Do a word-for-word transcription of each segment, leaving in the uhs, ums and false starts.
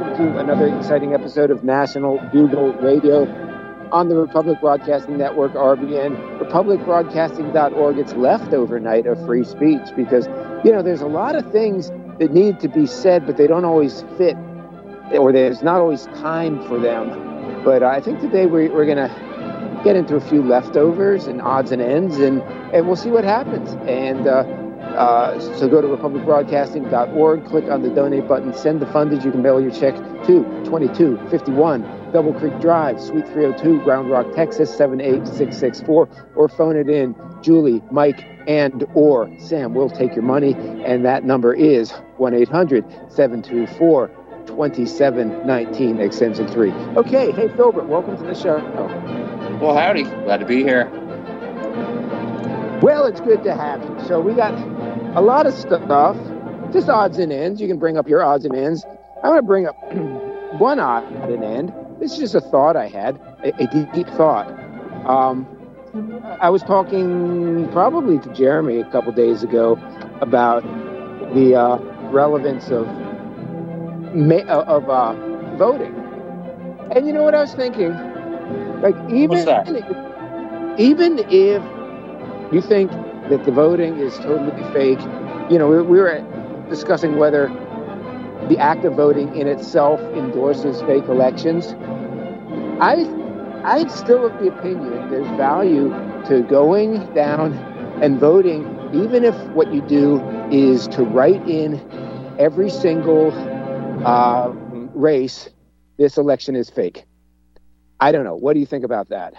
welcome to another exciting episode of National Bugle Radio on the Republic Broadcasting Network, R B N, republic broadcasting dot org. It's leftover night of free speech because, you know, there's a lot of things that need to be said, but they don't always fit, or there's not always time for them. But I think today we're, we're going to get into a few leftovers and odds and ends, and, and we'll see what happens. And, uh, Uh, so go to republic broadcasting dot org, click on the donate button, send the fundage. You can mail your check to twenty-two fifty-one Double Creek Drive, Suite three oh two, Round Rock, Texas, seven eight six six four, or phone it in. Julie, Mike, and or Sam will take your money, and that number is one eight hundred seven two four two seven one nine, extension three. Okay, hey, Philbert, welcome to the show. Well, howdy. Glad to be here. Well, it's good to have you. So we got a lot of stuff, just odds and ends. You can bring up your odds and ends. I want to bring up one odd and end. This is just a thought I had, a, a deep, deep thought. Um, I was talking probably to Jeremy a couple days ago about the uh, relevance of ma- of uh, voting. And you know what I was thinking? Like, even What's that? if, even if you think that the voting is totally fake, you know, we, we were discussing whether the act of voting in itself endorses fake elections. I, I'm still of the opinion there's value to going down and voting, even if what you do is to write in every single uh, race, this election is fake. I don't know. What do you think about that?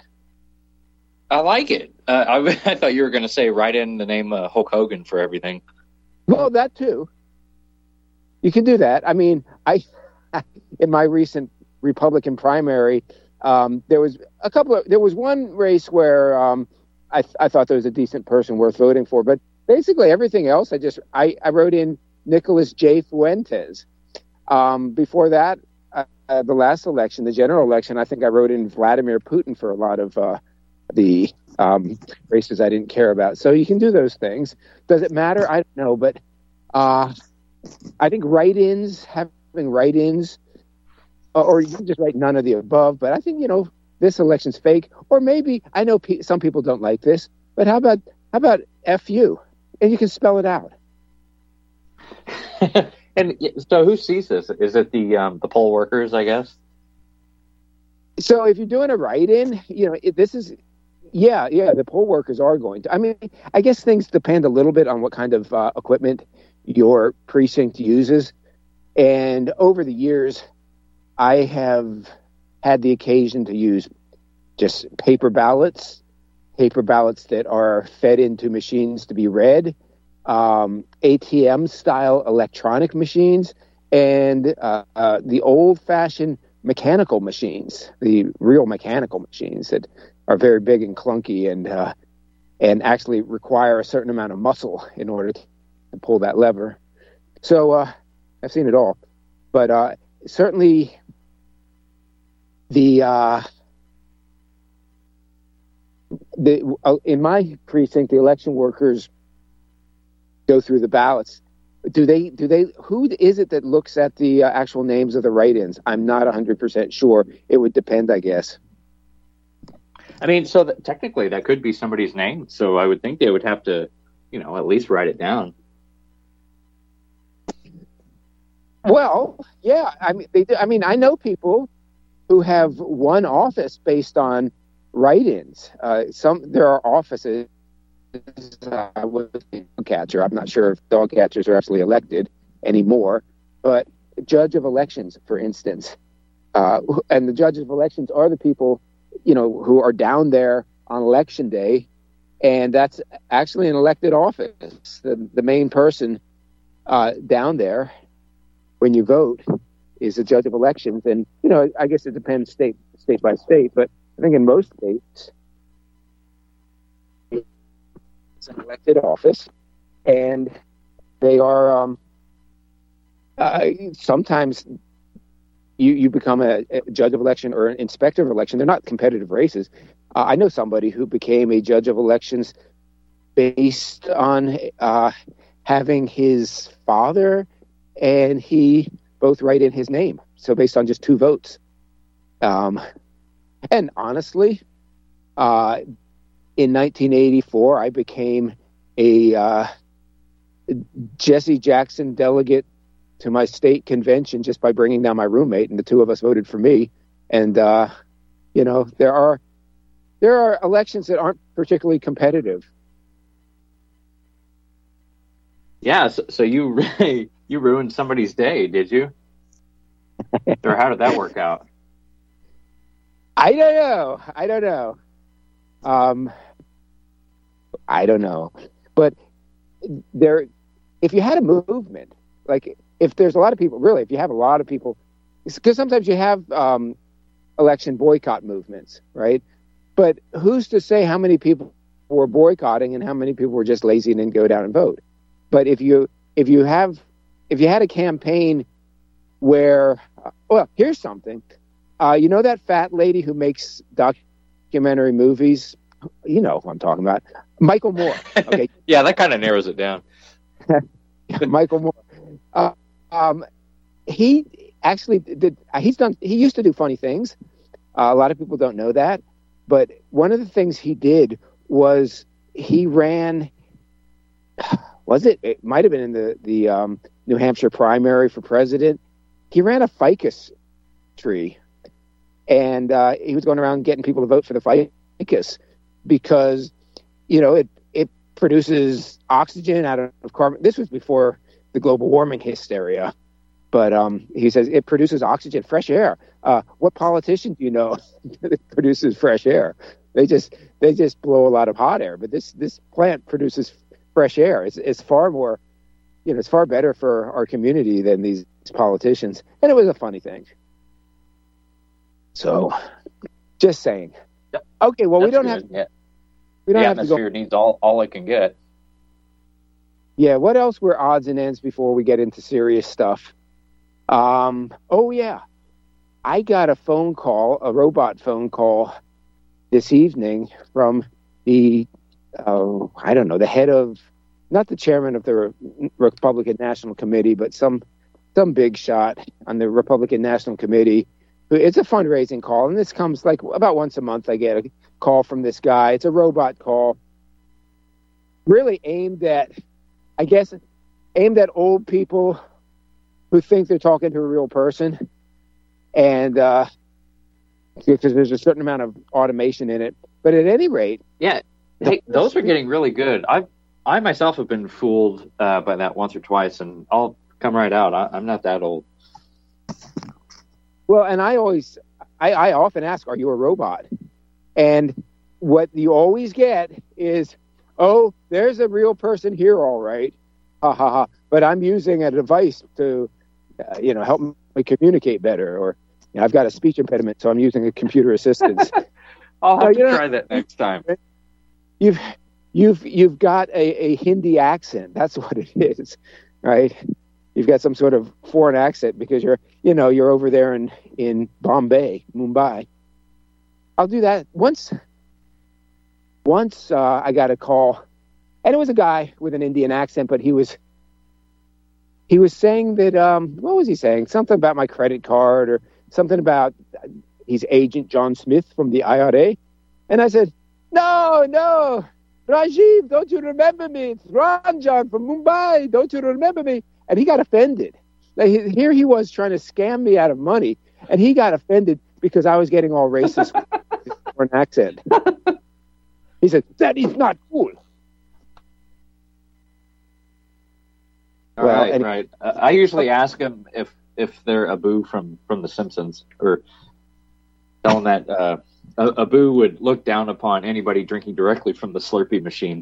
I like it. Uh, I, I thought you were going to say write in the name uh, Hulk Hogan for everything. Well, that too. You can do that. I mean, I in my recent Republican primary, um, there was a couple of there was one race where um, I I thought there was a decent person worth voting for, but basically everything else, I just I, I wrote in Nicholas J. Fuentes. Um, before that, uh, uh, the last election, the general election, I think I wrote in Vladimir Putin for a lot of uh, the um, races I didn't care about. So you can do those things. Does it matter? I don't know. But uh, I think write-ins, having write-ins, or you can just write none of the above. But I think, you know, this election's fake. Or maybe, I know pe- some people don't like this, but how about how about F you? And you can spell it out. And so who sees this? Is it the um, the poll workers, I guess? So if you're doing a write-in, you know, it, this is... Yeah, yeah, the poll workers are going to. I mean, I guess things depend a little bit on what kind of uh, equipment your precinct uses. And over the years, I have had the occasion to use just paper ballots, paper ballots that are fed into machines to be read, um, A T M-style electronic machines, and uh, uh, the old-fashioned mechanical machines, the real mechanical machines that are very big and clunky and uh, and actually require a certain amount of muscle in order to pull that lever. So uh, I've seen it all. But uh, certainly the, uh, the uh, in my precinct, the election workers go through the ballots. Do they, do they, who is it that looks at the uh, actual names of the write-ins? I'm not one hundred percent sure. It would depend, I guess. I mean, so that, technically that could be somebody's name. So I would think they would have to, you know, at least write it down. Well, yeah. I mean, they do. I mean, I know people who have won office based on write-ins. Uh, some there are offices. Uh, with a dog catcher. I'm not sure if dog catchers are actually elected anymore, but judge of elections, for instance, uh, and the judges of elections are the people, you know, who are down there on election day, and that's actually an elected office. The, the main person uh, down there when you vote is a judge of elections, and you know, I guess it depends state state by state, but I think in most states it's an elected office, and they are um, uh, sometimes. You, you become a, a judge of election or an inspector of election. They're not competitive races. Uh, I know somebody who became a judge of elections based on uh, having his father and he both write in his name. So based on just two votes. Um, and honestly, uh, in nineteen eighty-four, I became a uh, Jesse Jackson delegate to my state convention just by bringing down my roommate, and the two of us voted for me. And, uh, you know, there are there are elections that aren't particularly competitive. Yeah, so, so you really, you ruined somebody's day, did you? Or how did that work out? I don't know. I don't know. Um, I don't know. But there, if you had a movement, like if there's a lot of people, really, if you have a lot of people, because sometimes you have um, election boycott movements, right? But who's to say how many people were boycotting and how many people were just lazy and didn't go down and vote? But if you if you have if you had a campaign where, uh, well, here's something. Uh, you know that fat lady who makes documentary movies? You know who I'm talking about. Michael Moore. Okay. Yeah, that kind of narrows it down. Michael Moore. Uh, um, he actually did. He's done. He used to do funny things. Uh, a lot of people don't know that. But one of the things he did was he ran. Was it? It might have been in the the um, New Hampshire primary for president. He ran a ficus tree. And uh, he was going around getting people to vote for the ficus because, you know, it it produces oxygen out of carbon. This was before the global warming hysteria. But um, he says it produces oxygen, fresh air. Uh, what politician do you know that produces fresh air? They just they just blow a lot of hot air. But this this plant produces fresh air. It's it's far more, you know, it's far better for our community than these politicians. And it was a funny thing. So, just saying. Yep. Okay, well, That's we don't good. have. Yeah. We don't the have to atmosphere go. needs all all it can get. Yeah. What else were odds and ends before we get into serious stuff? Um. Oh yeah, I got a phone call, a robot phone call, this evening from the, uh, I don't know, the head of, not the chairman of the Re- Republican National Committee, but some some big shot on the Republican National Committee. It's a fundraising call, and this comes like about once a month. I get a call from this guy. It's a robot call, really aimed at, I guess, aimed at old people who think they're talking to a real person, and uh, because there's a certain amount of automation in it. But at any rate, yeah, hey, those are getting really good. I I myself have been fooled uh, by that once or twice, and I'll come right out. I, I'm not that old. Well, and I always, I, I often ask, are you a robot? And what you always get is, oh, there's a real person here, all right. Ha, ha, ha. But I'm using a device to, uh, you know, help me communicate better. Or, you know, I've got a speech impediment, so I'm using a computer assistant. I'll have so, to you know, try that next time. You've, you've, you've got a, a Hindi accent. That's what it is, right? You've got some sort of foreign accent because you're, you know, you're over there in, in Bombay, Mumbai. I'll do that. Once, once uh, I got a call, and it was a guy with an Indian accent, but he was, he was saying that, um, what was he saying? Something about my credit card or something about he's Agent John Smith from the I R A. And I said, no, no, Rajiv, don't you remember me? It's Ranjan from Mumbai. Don't you remember me? And he got offended. Like, here he was trying to scam me out of money, and he got offended because I was getting all racist with an accent. He said, that is not cool. All well, right, and, right. Uh, I usually ask them if, if they're Abu from, from The Simpsons, or tell them that uh, Abu would look down upon anybody drinking directly from the Slurpee machine.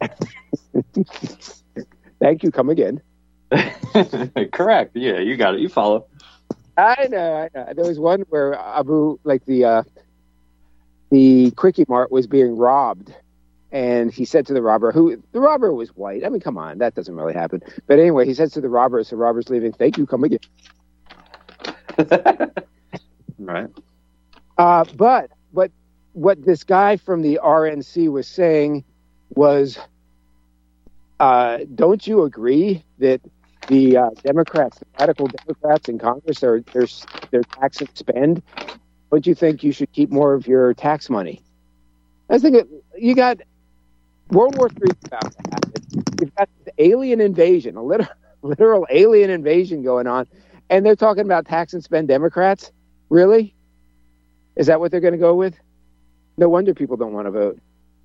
Thank you. Come again. Correct. Yeah, you got it. You follow. I know, I know. There was one where Abu, like the uh, the Quickie Mart was being robbed, and he said to the robber, who the robber was white. I mean, come on, that doesn't really happen. But anyway, he says to the robber, as the robber's leaving, "Thank you, come again." Right. Uh, but but what this guy from the R N C was saying was, uh, don't you agree that the uh, Democrats, the radical Democrats in Congress, are they're, they're tax and spend. Don't you think you should keep more of your tax money? I think it, you got World War Three about to happen. You've got the alien invasion, a literal, literal alien invasion going on, and they're talking about tax and spend Democrats? Really? Is that what they're going to go with? No wonder people don't want to vote.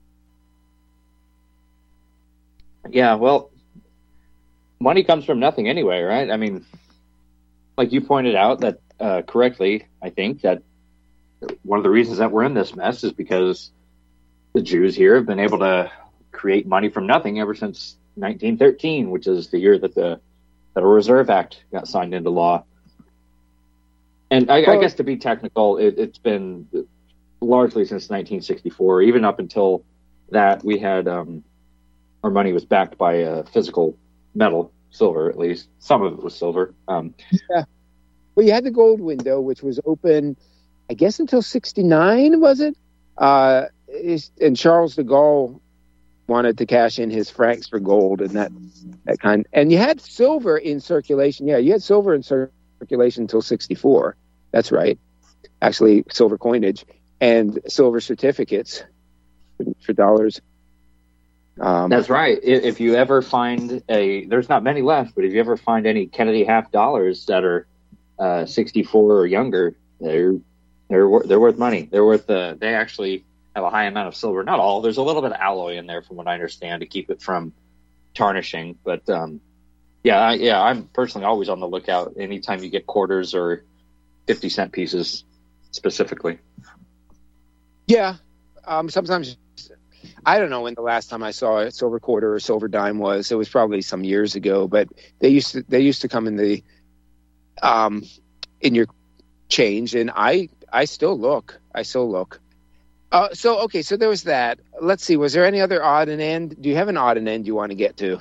Yeah, well, money comes from nothing anyway, right? I mean, like you pointed out that uh, correctly, I think that one of the reasons that we're in this mess is because the Jews here have been able to create money from nothing ever since nineteen thirteen, which is the year that the Federal Reserve Act got signed into law. And I, well, I guess to be technical, it, it's been largely since nineteen sixty-four. Even up until that, we had um, our money was backed by a physical metal, silver at least. Some of it was silver. Um, yeah. Well, you had the gold window, which was open, I guess, until sixty-nine, was it? Uh, and Charles de Gaulle wanted to cash in his francs for gold, and that that kind. And you had silver in circulation. Yeah, you had silver in circulation until sixty-four. That's right. Actually, silver coinage and silver certificates for dollars. Um, That's right. If you ever find a, there's not many left, but if you ever find any Kennedy half dollars that are uh, sixty-four or younger, they're they're they're worth money. They're worth. Uh, they actually have a high amount of silver. Not all. There's a little bit of alloy in there, from what I understand, to keep it from tarnishing. But um, yeah, I, yeah, I'm personally always on the lookout anytime you get quarters or fifty cent pieces specifically. Yeah. Um, sometimes, I don't know when the last time I saw a silver quarter or silver dime was. It was probably some years ago, but they used to, they used to come in the, um, in your change. And I, I still look, I still look. Uh, so, okay. So there was that. Let's see. Was there any other odd and end? Do you have an odd and end you want to get to?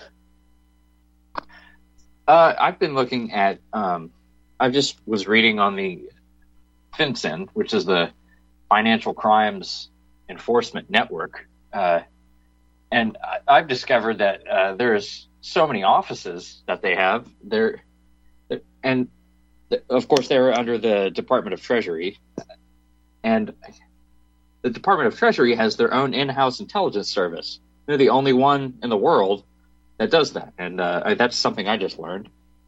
Uh, I've been looking at, um, I just was reading on the FinCEN, which is the Financial Crimes Enforcement Network. Uh, and I, I've discovered that uh, there's so many offices that they have there. And th- of course, they're under the Department of Treasury. And the Department of Treasury has their own in-house intelligence service. They're the only one in the world that does that. And uh, that's something I just learned.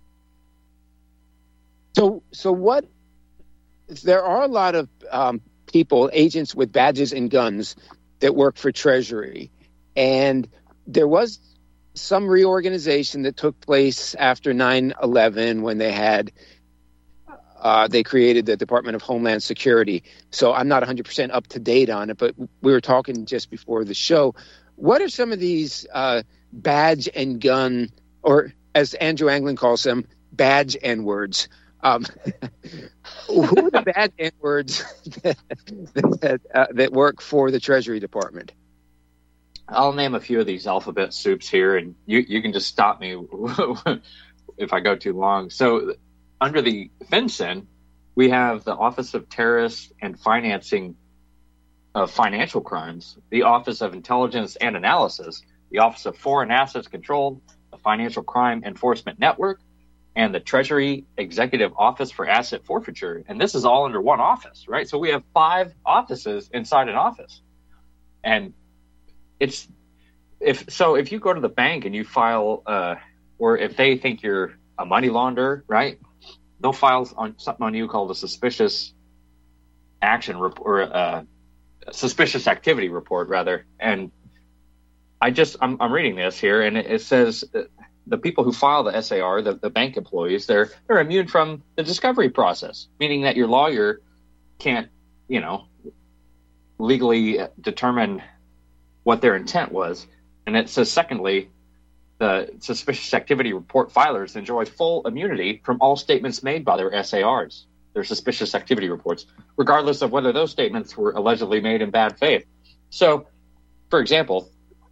So, so what? There are a lot of um, people, agents with badges and guns, that work for Treasury, and there was some reorganization that took place after nine eleven when they had uh, they created the Department of Homeland Security. So I'm not one hundred percent up to date on it, but we were talking just before the show. What are some of these uh, badge and gun, or as Andrew Anglin calls them, badge and words? Um, who are the bad N-words that, that, uh, that work for the Treasury Department? I'll name a few of these alphabet soups here, and you, you can just stop me if I go too long. So under the FinCEN, we have the Office of Terrorist and Financing of Financial Crimes, the Office of Intelligence and Analysis, the Office of Foreign Assets Control, the Financial Crime Enforcement Network, and the Treasury Executive Office for Asset Forfeiture. And this is all under one office, right? So we have five offices inside an office. And it's, if so if you go to the bank and you file, uh, or if they think you're a money launderer, right, they'll file on something on you called a suspicious action report, or a suspicious activity report, rather. And I just, I'm, I'm reading this here, and it, it says, uh, the people who file the S A R, the, the bank employees, they're they're immune from the discovery process, meaning that your lawyer can't, you know, legally determine what their intent was. And it says, secondly, the suspicious activity report filers enjoy full immunity from all statements made by their S A Rs, their suspicious activity reports, regardless of whether those statements were allegedly made in bad faith. So, for example,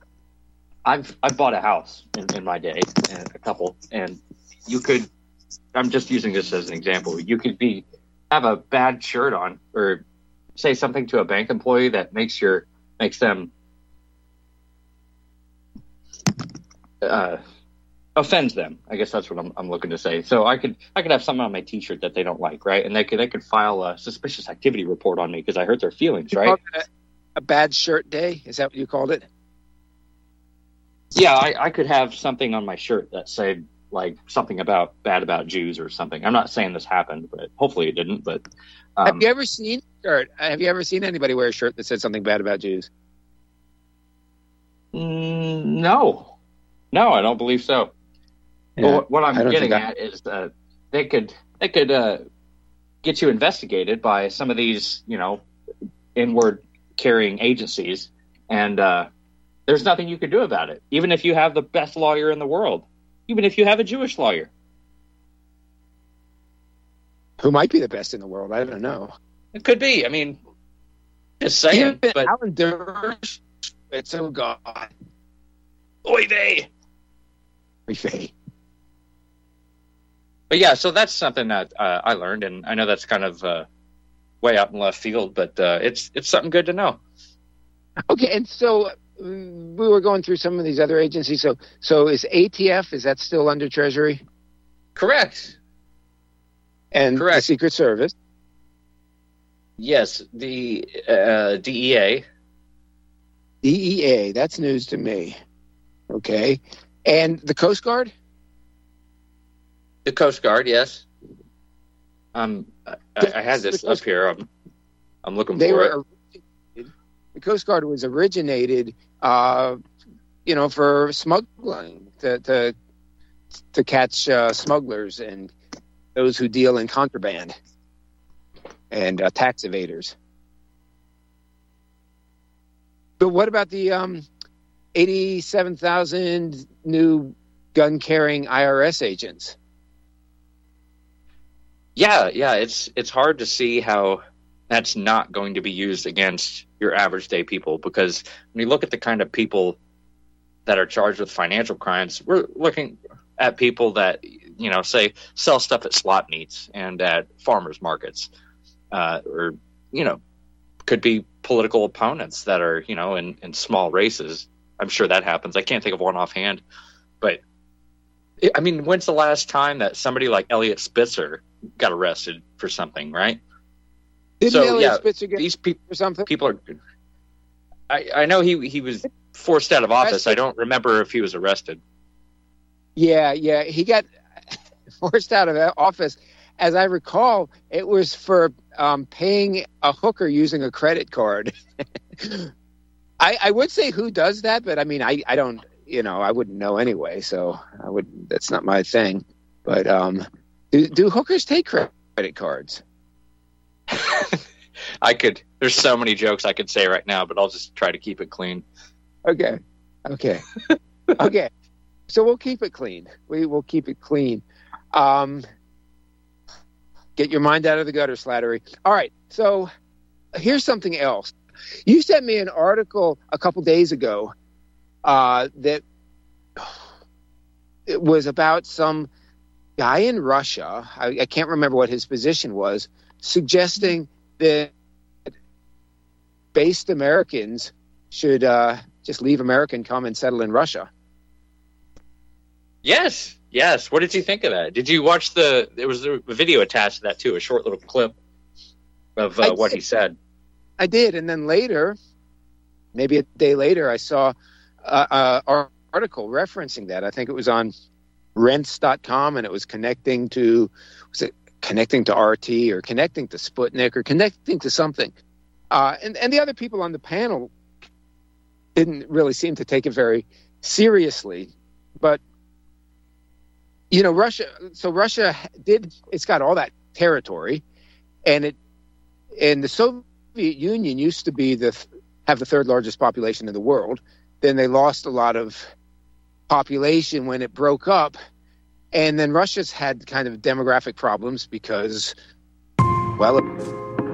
I've I've bought a house in, in my day, and a couple, and you could, I'm just using this as an example, you could be have a bad shirt on, or say something to a bank employee that makes your makes them uh, offends them. I guess that's what I'm, I'm looking to say. So I could I could have something on my T-shirt that they don't like, right? And they could they could file a suspicious activity report on me because I hurt their feelings, You right? called it a, a bad shirt day? Is that what you called it? Yeah, I, I could have something on my shirt that said like something about bad about Jews or something. I'm not saying this happened, but hopefully it didn't. But um, have you ever seen shirt? Have you ever seen anybody wear a shirt that said something bad about Jews? mm, no, no, I don't believe so. Yeah, well, what I'm getting I... at is uh, they could they could uh, get you investigated by some of these, you know, inward carrying agencies, and uh, there's nothing you can do about it, even if you have the best lawyer in the world, even if you have a Jewish lawyer. Who might be the best in the world? I don't know. It could be. I mean, just saying. Even but Alan Dershowitz, it's oh God. Oy vey. Oy vey. But yeah, so that's something that uh, I learned, and I know that's kind of uh, way out in left field, but uh, it's it's something good to know. Okay, and so we were going through some of these other agencies. So, so is A T F, is that still under Treasury? Correct. And Correct. The Secret Service? Yes, the uh, D E A. D E A, that's news to me. Okay. And the Coast Guard? The Coast Guard, yes. Um, I, I had this up here. I'm, I'm looking they for were, it. The Coast Guard was originated, uh, you know, for smuggling, to to, to catch uh, smugglers and those who deal in contraband and uh, tax evaders. But what about the um, eighty-seven thousand new gun-carrying I R S agents? Yeah, yeah, it's it's hard to see how that's not going to be used against your average day people, because when you look at the kind of people that are charged with financial crimes, we're looking at people that, you know, say sell stuff at slot meets and at farmers markets, uh, or, you know, could be political opponents that are, you know, in, in small races. I'm sure that happens. I can't think of one offhand, but it, I mean, when's the last time that somebody like Elliot Spitzer got arrested for something, right? Didn't so, Elliot yeah, Spitzer get these pe- for something? People are. I, I know he he was forced out of office. I don't remember if he was arrested. Yeah, yeah, he got forced out of office. As I recall, it was for um, paying a hooker using a credit card. I, I would say who does that, but I mean, I, I don't, you know, I wouldn't know anyway. So I would. That's not my thing. But um, do, do hookers take credit cards? I could. There's so many jokes I could say right now, but I'll just try to keep it clean. Okay. Okay. Okay. So we'll keep it clean. We will keep it clean. Um, get your mind out of the gutter, Slattery. All right. So here's something else. You sent me an article a couple days ago uh, that it was about some guy in Russia. I, I can't remember what his position was, suggesting that based Americans should uh, just leave America and come and settle in Russia. Yes, yes. What did you think of that? Did you watch the? There was a video attached to that too, a short little clip of uh, what he said. I did, and then later, maybe a day later, I saw uh, an article referencing that. I think it was on rents dot com, and it was connecting to was it connecting to R T or connecting to Sputnik or connecting to something. Uh, and, and the other people on the panel didn't really seem to take it very seriously. But, you know, Russia, so Russia did, it's got all that territory, and it, and the Soviet Union used to be the, have the third largest population in the world. Then they lost a lot of population when it broke up. And then Russia's had kind of demographic problems because, well, it,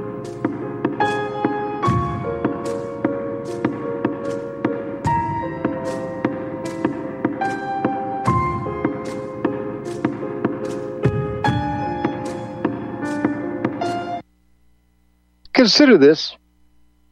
Consider this.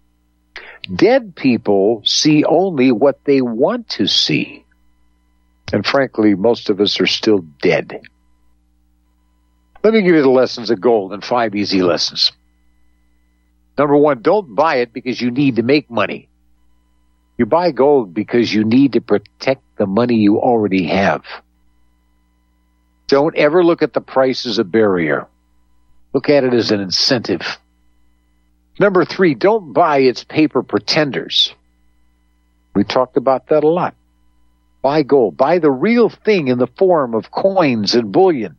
Dead people see only what they want to see. And frankly, most of us are still dead. Let me give you the lessons of gold in five easy lessons. Number one, don't buy it because you need to make money. You buy gold because you need to protect the money you already have. Don't ever look at the price as a barrier. Look at it as an incentive. Number three, don't buy its paper pretenders. We talked about that a lot. Buy gold. Buy the real thing in the form of coins and bullion.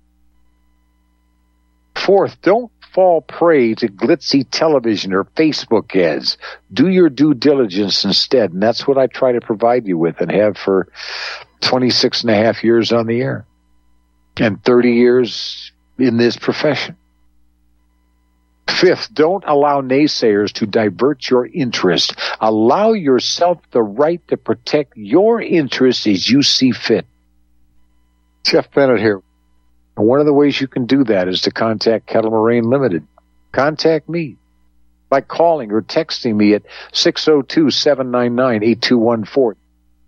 Fourth, don't fall prey to glitzy television or Facebook ads. Do your due diligence instead, and that's what I try to provide you with and have for twenty-six and a half years on the air and thirty years in this profession. Fifth, don't allow naysayers to divert your interest. Allow yourself the right to protect your interests as you see fit. Jeff Bennett here. And one of the ways you can do that is to contact Kettle Moraine Limited. Contact me by calling or texting me at six oh two, seven nine nine, eight two one four.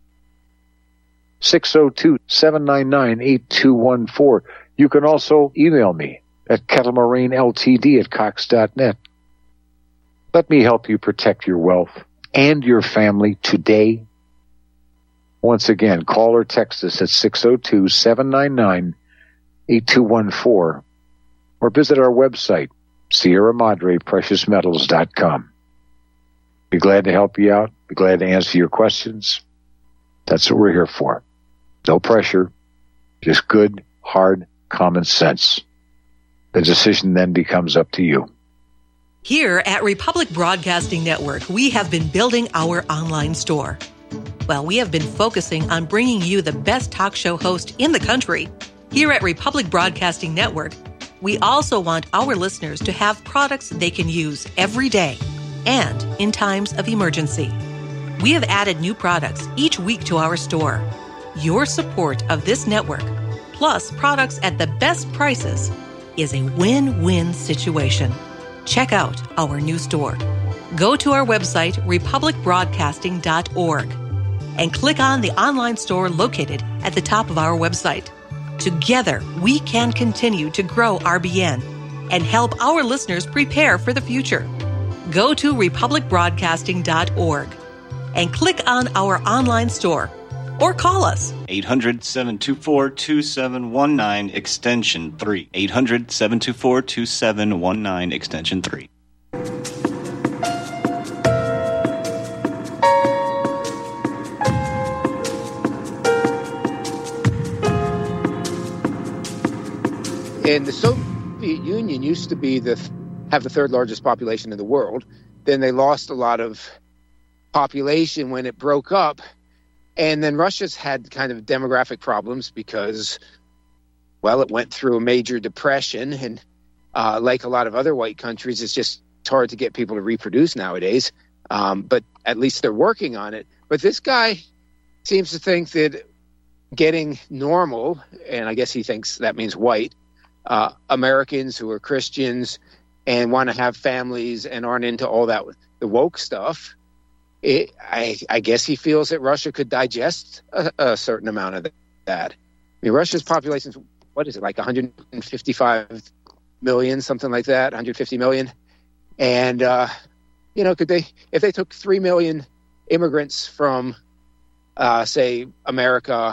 six oh two, seven nine nine, eight two one four. You can also email me at kettlemoraineltd at cox dot net. Let me help you protect your wealth and your family today. Once again, call or text us at six oh two, seven nine nine, eight two one four or visit our website, Sierra Madre Precious Metals dot com. Be glad to help you out. Be glad to answer your questions. That's what we're here for. No pressure, just good, hard, common sense. The decision then becomes up to you. Here at Republic Broadcasting Network, we have been building our online store. Well, we have been focusing on bringing you the best talk show host in the country. Here at Republic Broadcasting Network, we also want our listeners to have products they can use every day and in times of emergency. We have added new products each week to our store. Your support of this network, plus products at the best prices, is a win-win situation. Check out our new store. Go to our website, republic broadcasting dot org, and click on the online store located at the top of our website. Together, we can continue to grow R B N and help our listeners prepare for the future. Go to republic broadcasting dot org and click on our online store or call us. eight hundred, seven two four, two seven one nine, extension three. eight hundred, seven two four, two seven one nine, extension three. And the Soviet Union used to be the have the third largest population in the world. Then they lost a lot of population when it broke up. And then Russia's had kind of demographic problems because, well, it went through a major depression. And uh, like a lot of other white countries, it's just it's hard to get people to reproduce nowadays. Um, but at least they're working on it. But this guy seems to think that getting normal, and I guess he thinks that means white, uh, Americans who are Christians and want to have families and aren't into all that, the woke stuff, It, I, I guess he feels that Russia could digest a, a certain amount of that. I mean, Russia's population is, what is it, like one hundred fifty-five million, something like that, one hundred fifty million. And, uh, you know, could they, if they took three million immigrants from, uh, say, America,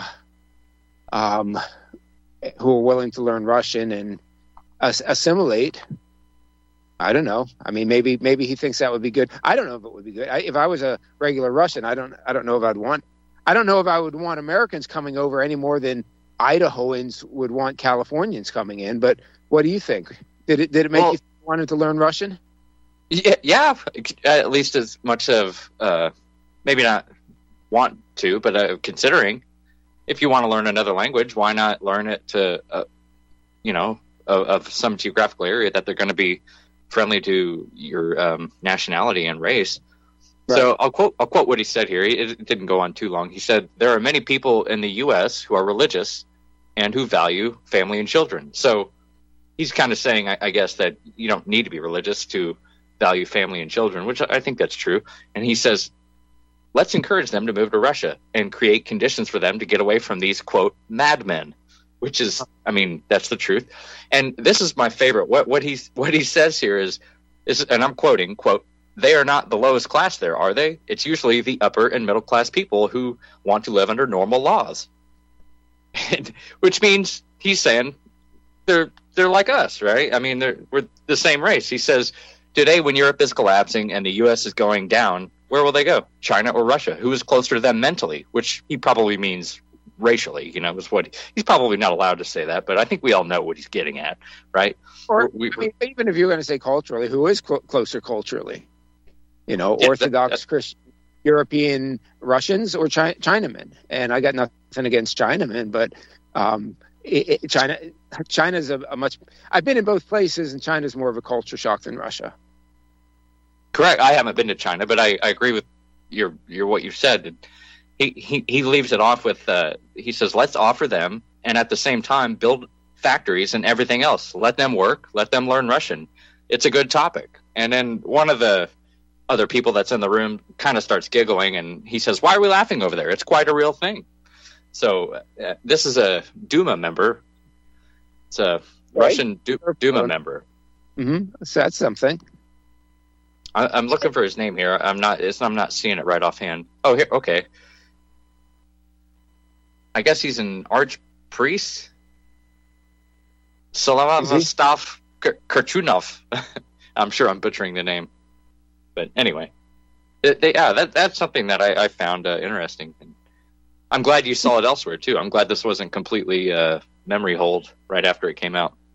um, who are willing to learn Russian and as- assimilate, I don't know. I mean, maybe maybe he thinks that would be good. I don't know if it would be good. I, if I was a regular Russian, I don't I don't know if I'd want. I don't know if I would want Americans coming over any more than Idahoans would want Californians coming in. But what do you think? Did it did it make well, you wanted to learn Russian? Yeah, yeah, at least as much of uh, maybe not want to, but uh, considering if you want to learn another language, why not learn it to uh, you know of, of some geographical area that they're going to be friendly to your um, nationality and race. Right. So I'll quote I'll quote what he said here. It didn't go on too long. He said, there are many people in the U S who are religious and who value family and children. So he's kind of saying, I, I guess, that you don't need to be religious to value family and children, which I think that's true. And he says, let's encourage them to move to Russia and create conditions for them to get away from these, quote, madmen, which is, I mean, that's the truth. And this is my favorite. What what he what he says here is, is, and I'm quoting, quote, they are not the lowest class there, are they? It's usually the upper and middle class people who want to live under normal laws. And, which means he's saying they're they're like us, right? I mean, they're, we're the same race. He says, today when Europe is collapsing and the U S is going down, where will they go? China or Russia? Who is closer to them mentally? Which he probably means racially, you know, is what he's probably not allowed to say that, but I think we all know what he's getting at, right? Or we, I mean, even if you're going to say culturally, who is cl- closer culturally? You know, Yeah, Orthodox that- that- Christian, European Russians or Chi- Chinamen. And I got nothing against Chinamen, but um, it, it, China, China's a, a much. I've been in both places, and China's more of a culture shock than Russia. Correct. I haven't been to China, but I, I agree with your your what you said. He he he leaves it off with uh, he says, let's offer them, and at the same time build factories and everything else. Let them work. Let them learn Russian. It's a good topic. And then one of the other people that's in the room kind of starts giggling, and he says, why are we laughing over there? It's quite a real thing. So uh, this is a Duma member. It's a Right. Russian du- Duma member. Mm-hmm. So that's something. I, I'm looking for his name here. I'm not. It's, I'm not seeing it right offhand. Oh, here. Okay. I guess he's an archpriest. Slavoslav Kirchunov. I'm sure I'm butchering the name, but anyway, it, they, yeah, that that's something that I, I found uh, interesting. And I'm glad you saw it elsewhere too. I'm glad this wasn't completely uh, memory hold right after it came out.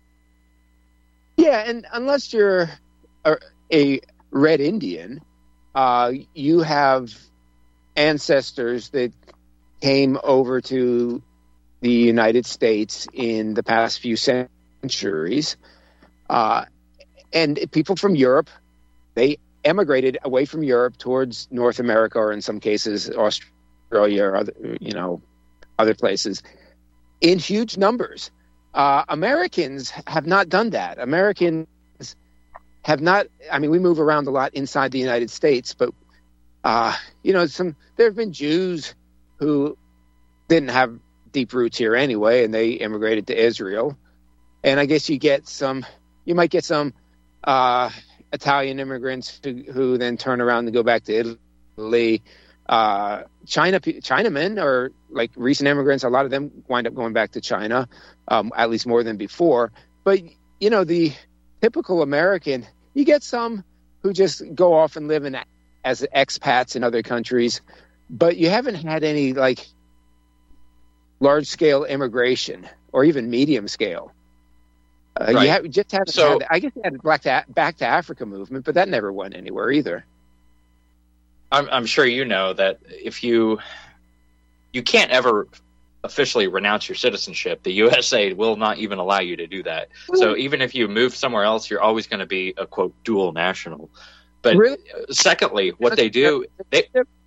Yeah, and unless you're a, a Red Indian, uh, you have ancestors that came over to the United States in the past few centuries. Uh, and people from Europe, they emigrated away from Europe towards North America, or in some cases, Australia or other, you know, other places, in huge numbers. Uh, Americans have not done that. Americans have not. I mean, we move around a lot inside the United States, but uh, you know, some there have been Jews who didn't have deep roots here anyway, and they immigrated to Israel. And I guess you get some. You might get some uh, Italian immigrants who, who then turn around and go back to Italy. Uh, China, Chinamen or like recent immigrants, a lot of them wind up going back to China, um, at least more than before. But, you know, the typical American, you get some who just go off and live in as expats in other countries, but you haven't had any like large scale immigration or even medium scale. Uh, Right. You have, just haven't So- had, I guess you had the Black to, Back to Africa movement, but that never went anywhere either. I'm, I'm sure you know that if you you can't ever officially renounce your citizenship, the U S A will not even allow you to do that. So even if you move somewhere else, you're always going to be a quote dual national. But Really? secondly, what they do, they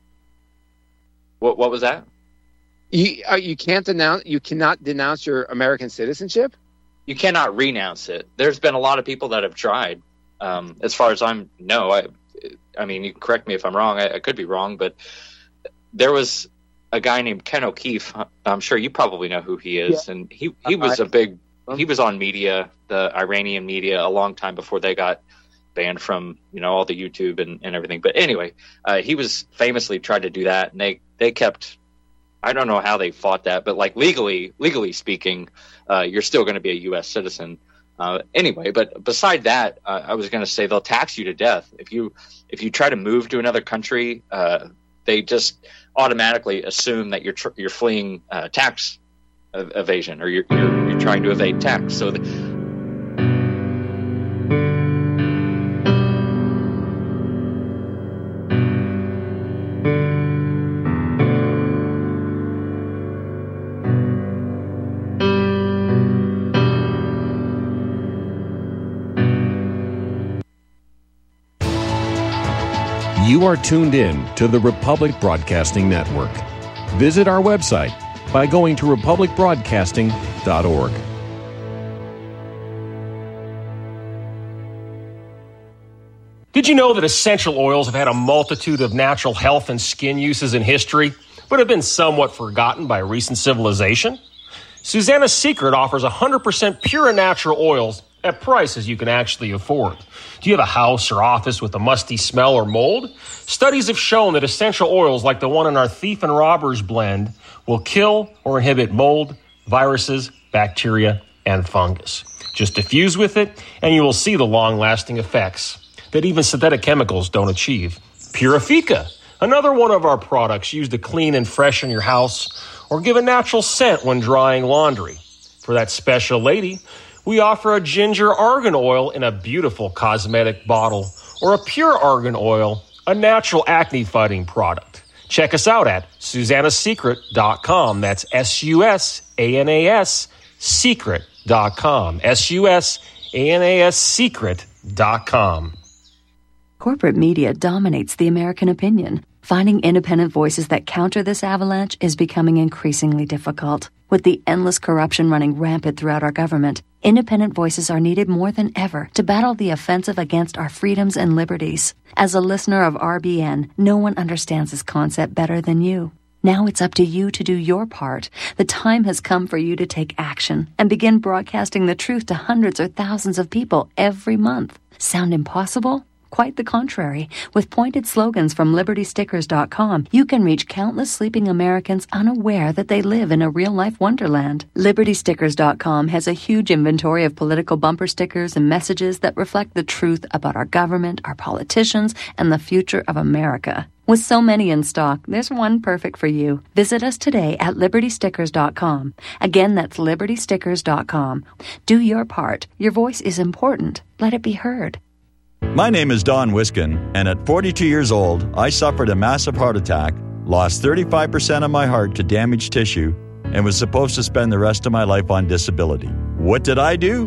what what was that? You uh, you can't denounce you cannot denounce your American citizenship. You cannot renounce it. There's been a lot of people that have tried. Um, as far as I'm no, I I mean, you can correct me if I'm wrong. I, I could be wrong, but there was a guy named Ken O'Keefe. I'm sure you probably know who he is, and he he was a big. He was on media, the Iranian media, a long time before they got banned from you know all the YouTube and, and everything. But anyway, uh, he was famously tried to do that, and they they kept. I don't know how they fought that, but like legally, legally speaking, uh, you're still going to be a U S citizen. Uh, anyway, but beside that, uh, I was going to say they'll tax you to death if you if you try to move to another country. Uh, they just automatically assume that you're tr- you're fleeing uh, tax ev- evasion or you're, you're you're trying to evade tax. So. The, You are tuned in to the Republic Broadcasting Network. Visit our website by going to republic broadcasting dot org. Did you know that essential oils have had a multitude of natural health and skin uses in history, but have been somewhat forgotten by recent civilization? Susanna's Secret offers one hundred percent pure and natural oils at prices you can actually afford. Do you have a house or office with a musty smell or mold? Studies have shown that essential oils like the one in our Thief and Robbers blend will kill or inhibit mold, viruses, bacteria, and fungus. Just diffuse with it, and you will see the long-lasting effects that even synthetic chemicals don't achieve. Purifica, another one of our products used to clean and freshen your house or give a natural scent when drying laundry. For that special lady, we offer a ginger argan oil in a beautiful cosmetic bottle or a pure argan oil, a natural acne-fighting product. Check us out at susanna secret dot com. That's S U S A N A S secret dot com. S U S A N A S secret dot com. Corporate media dominates the American opinion. Finding independent voices that counter this avalanche is becoming increasingly difficult. With the endless corruption running rampant throughout our government, independent voices are needed more than ever to battle the offensive against our freedoms and liberties. As a listener of R B N, no one understands this concept better than you. Now it's up to you to do your part. The time has come for you to take action and begin broadcasting the truth to hundreds or thousands of people every month. Sound impossible? Quite the contrary. With pointed slogans from liberty stickers dot com, you can reach countless sleeping Americans unaware that they live in a real-life wonderland. liberty stickers dot com has a huge inventory of political bumper stickers and messages that reflect the truth about our government, our politicians, and the future of America. With so many in stock, there's one perfect for you. Visit us today at liberty stickers dot com. Again, that's liberty stickers dot com. Do your part. Your voice is important. Let it be heard. My name is Don Wiskin, and at forty-two years old, I suffered a massive heart attack, lost thirty-five percent of my heart to damaged tissue, and was supposed to spend the rest of my life on disability. What did I do?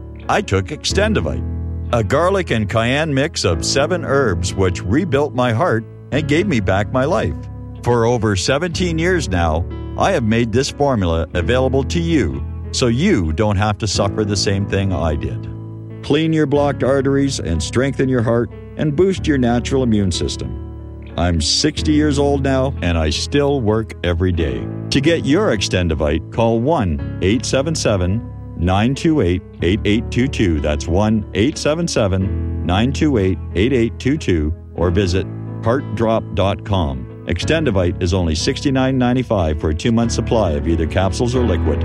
I took Extendivite, a garlic and cayenne mix of seven herbs which rebuilt my heart and gave me back my life. For over seventeen years now, I have made this formula available to you so you don't have to suffer the same thing I did. Clean your blocked arteries and strengthen your heart and boost your natural immune system. I'm sixty years old now and I still work every day. To get your Extendivite, call one eight seven seven, nine two eight, eight eight two two. That's one eight seven seven, nine two eight, eight eight two two or visit heart drop dot com. Extendivite is only sixty-nine ninety-five for a two-month supply of either capsules or liquid.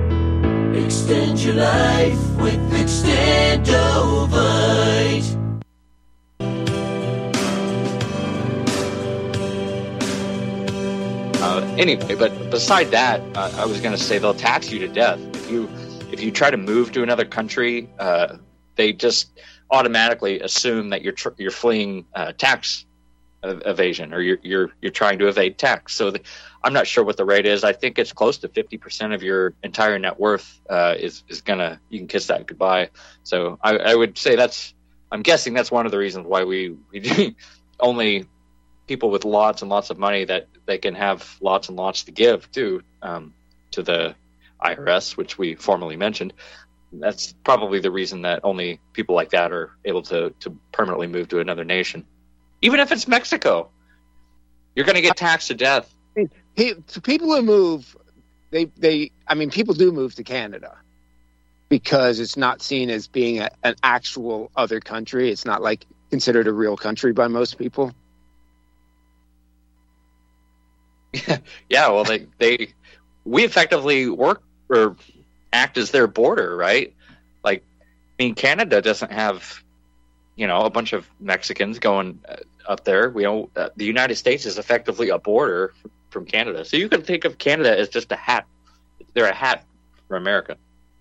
Extend your life with Extendovite. Uh, anyway, but beside that, uh, I was going to say they'll tax you to death if you if you try to move to another country. Uh, they just automatically assume that you're tr- you're fleeing uh, tax ev- evasion or you're you're you're trying to evade tax. So the, I'm not sure what the rate is. I think it's close to fifty percent of your entire net worth uh, is is gonna you can kiss that goodbye. So I, I would say that's I'm guessing that's one of the reasons why we we do only people with lots and lots of money that they can have lots and lots to give to um, to the I R S, which we formerly mentioned. That's probably the reason that only people like that are able to to permanently move to another nation, even if it's Mexico. You're going to get taxed to death. People who move, they they I mean, people do move to Canada because it's not seen as being a, an actual other country. It's not like considered a real country by most people. Yeah, well, they, they we effectively work or act as their border, right? Like, I mean, Canada doesn't have, you know, a bunch of Mexicans going up there. We know uh, the United States is effectively a border from Canada, so you can think of Canada as just a hat. They're a hat for America.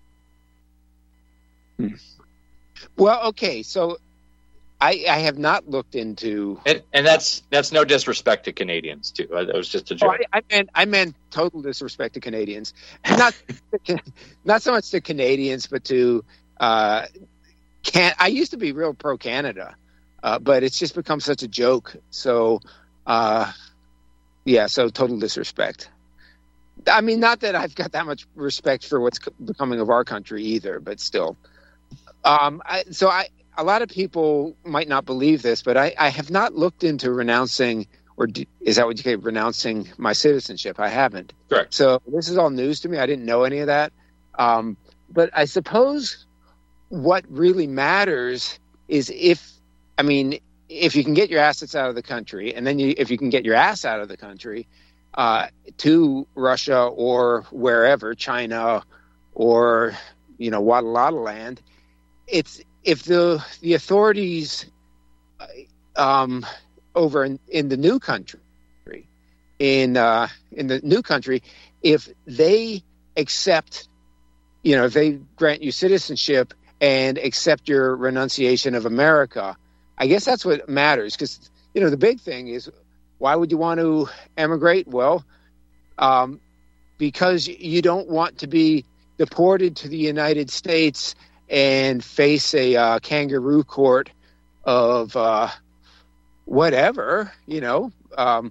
Hmm. Well, okay, so I, I have not looked into, and, and that's that's no disrespect to Canadians too. It was just a joke. Oh, I, I meant I meant total disrespect to Canadians, not not so much to Canadians, but to uh, can. I used to be real pro Canada, uh, but it's just become such a joke. So, uh, yeah, so total disrespect. I mean, not that I've got that much respect for what's becoming of our country either, but still. Um, I, so I. a lot of people might not believe this, but I, I have not looked into renouncing, or do, is that what you say, renouncing my citizenship? I haven't. Correct. So this is all news to me. I didn't know any of that. Um, but I suppose what really matters is if, I mean, if you can get your assets out of the country, and then you, if you can get your ass out of the country uh, to Russia or wherever, China or, you know, Guadalajara land, it's, if the the authorities um, over in, in the new country, in uh, in the new country, if they accept, you know, if they grant you citizenship and accept your renunciation of America, I guess that's what matters. Because, you know, the big thing is, why would you want to emigrate? Well, um, because you don't want to be deported to the United States and face a uh, kangaroo court of uh, whatever, you know, um,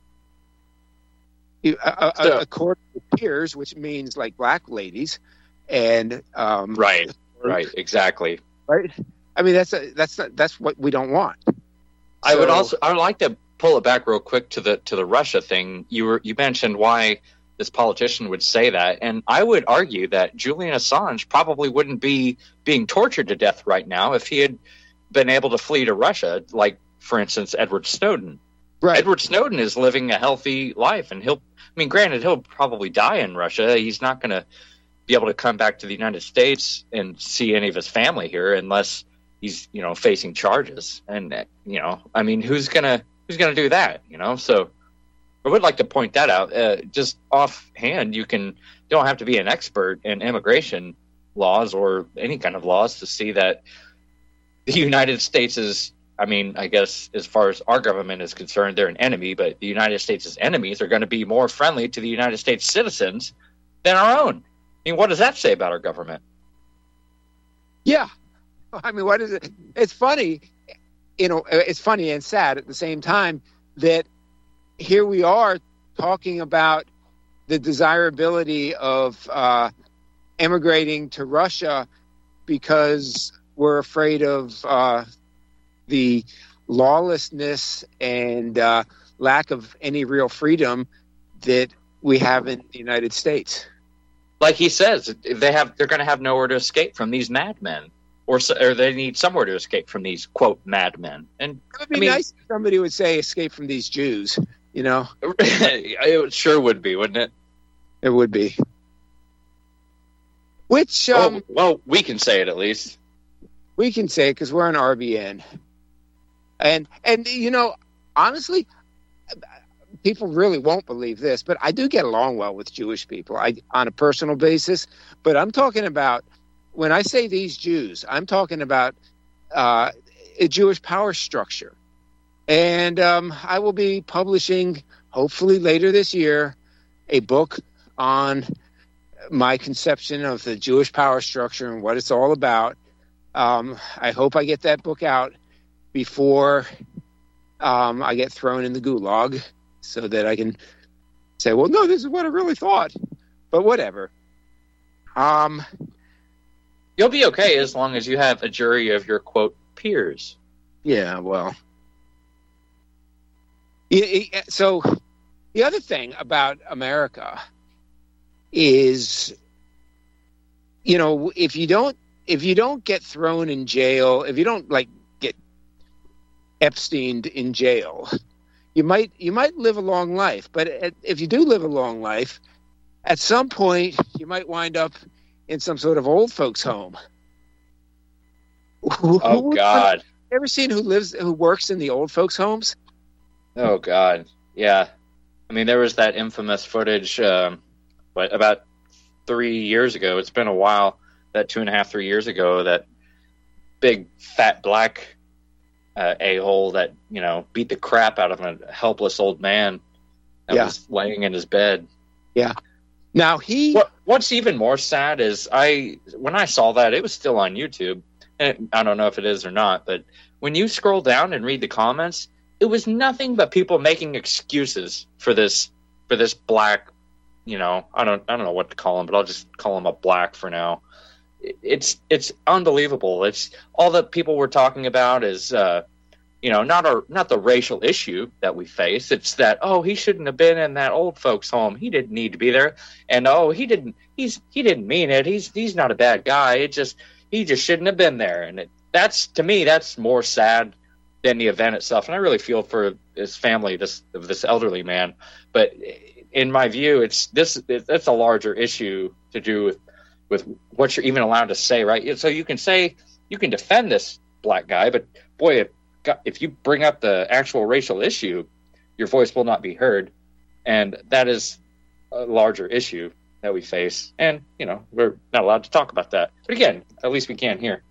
a, a, so, a court of peers, which means like black ladies, and um, right, right, exactly, right. I mean, that's a, that's a, that's what we don't want. I so, would also I would like to pull it back real quick to the to the Russia thing. You were you mentioned why this politician would say that, and I would argue that Julian Assange probably wouldn't be being tortured to death right now if he had been able to flee to Russia, like, for instance, Edward Snowden. Right. Edward Snowden is living a healthy life, and he'll, I mean, granted, he'll probably die in Russia. He's not going to be able to come back to the United States and see any of his family here unless he's, you know, facing charges. And, you know, I mean, who's going to, who's going to do that, you know? So I would like to point that out. Uh, just offhand, you can don't have to be an expert in immigration laws or any kind of laws to see that the United States is, I mean, I guess as far as our government is concerned, they're an enemy, but the United States' enemies are going to be more friendly to the United States citizens than our own. I mean, what does that say about our government? Yeah. I mean, what is it? It's funny, you know, it's funny and sad at the same time that here we are talking about the desirability of uh, emigrating to Russia because we're afraid of uh, the lawlessness and uh, lack of any real freedom that we have in the United States. Like he says, they have they're going to have nowhere to escape from these madmen, or or they need somewhere to escape from these quote madmen. And it would be I mean, nice if somebody would say, "Escape from these Jews." You know, it sure would be, wouldn't it? It would be. Which, um, well, well, we can say it at least. We can say it because we're on R B N, and and you know, honestly, people really won't believe this, but I do get along well with Jewish people, I on a personal basis. But I'm talking about when I say these Jews, I'm talking about uh, a Jewish power structure. And um, I will be publishing, hopefully later this year, a book on my conception of the Jewish power structure and what it's all about. Um, I hope I get that book out before um, I get thrown in the gulag so that I can say, well, no, this is what I really thought. But whatever. Um, You'll be okay as long as you have a jury of your, quote, peers. Yeah, well... So the other thing about America is, you know, if you don't if you don't get thrown in jail, if you don't like get Epsteined in jail, you might you might live a long life. But if you do live a long life, at some point you might wind up in some sort of old folks' home. Oh God! Ever seen who lives who works in the old folks' homes? Oh, God. Yeah. I mean, there was that infamous footage um, what, about three years ago. It's been a while, that two and a half, three years ago, that big, fat, black uh, a-hole that, you know, beat the crap out of a helpless old man that yeah. was laying in his bed. Yeah. Now, he... What, what's even more sad is I, when I saw that, it was still on YouTube. And I don't know if it is or not, but when you scroll down and read the comments, it was nothing but people making excuses for this for this black, you know, I don't I don't know what to call him, but I'll just call him a black for now. it's it's unbelievable. It's all that people were talking about is, uh, you know, not our not the racial issue that we face. It's that, oh, he shouldn't have been in that old folks' home. He didn't need to be there, and oh, he didn't. He's he didn't mean it. He's he's not a bad guy. It just he just shouldn't have been there. And it, that's to me that's more sad than the event itself. And I really feel for his family, this of this elderly man. But in my view, it's this it's a larger issue to do with with what you're even allowed to say, right? So you can say you can defend this black guy, but boy, if, if you bring up the actual racial issue, your voice will not be heard, and that is a larger issue that we face. And you know, we're not allowed to talk about that. But again, at least we can here.